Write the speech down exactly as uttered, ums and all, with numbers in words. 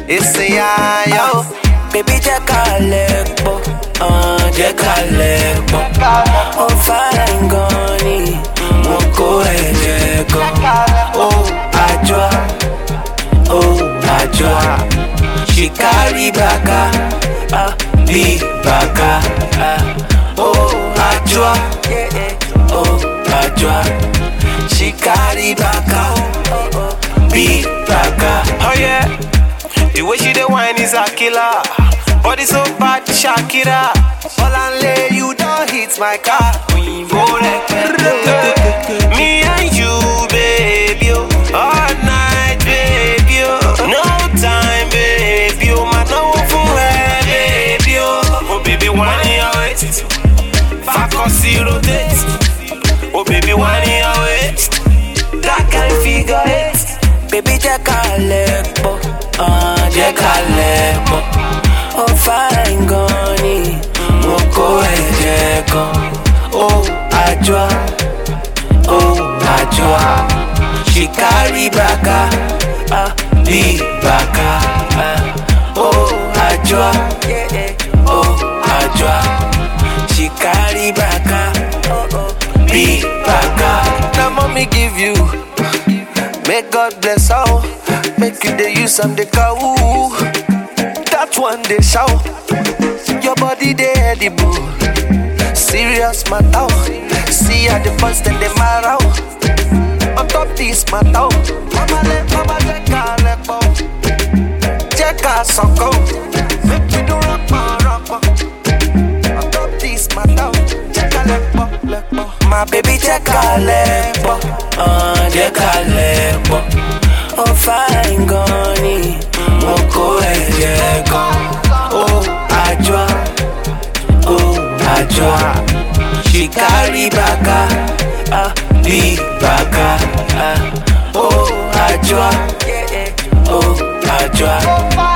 Esse ayo. Baby jẹ́ ká lẹ́pọ̀, jẹ́ ká lẹ́pọ̀. Ó fine gan ni, mo kó ẹ̀jẹ̀ gan. Ó àjọ, ó àjọ. She carry baka, ah, bí baka. Ó àjọ, ó àjọ. She carry baka, bí baka. Oh yeah. The way she dey whine is a killer. Body so bad, Shakira. Olanle, you don't hit my car. Me and you, baby, oh. All night, baby, oh. No time, baby, oh. Man, no for her, baby, oh. Oh, baby, one in your waist. Focus, rotate. Oh, baby, one in your waist. That kind figure eight. Baby jẹ́ ká lẹ́pọ̀, jẹ́ ká lẹ́pọ̀. Ó fine gan ni, mo kó ẹ̀jẹ̀ gan. Ó àjọ, ó àjọ. She carry baka, ah, bí baka. Ó àjọ, ó àjọ. She carry baka, bí baka. Now mommy give you. May God bless all. Make you they use some they call. That one they shout. Your body they edible. Serious matter. See how the first and they matter. On top this matter. Mama let mama check a lepo. Check a soko. Make you do rock my rock. On top this matter. Check a lepo lepo. My baby jẹ́ ká lẹ́pọ̀, jẹ́ ká lẹ́pọ̀. Ó fine gan ni, mo kó ẹ̀jẹ̀ gan. Ó àjọ, ó àjọ. She carry baka, ah, bí baka. Ó àjọ, ó àjọ.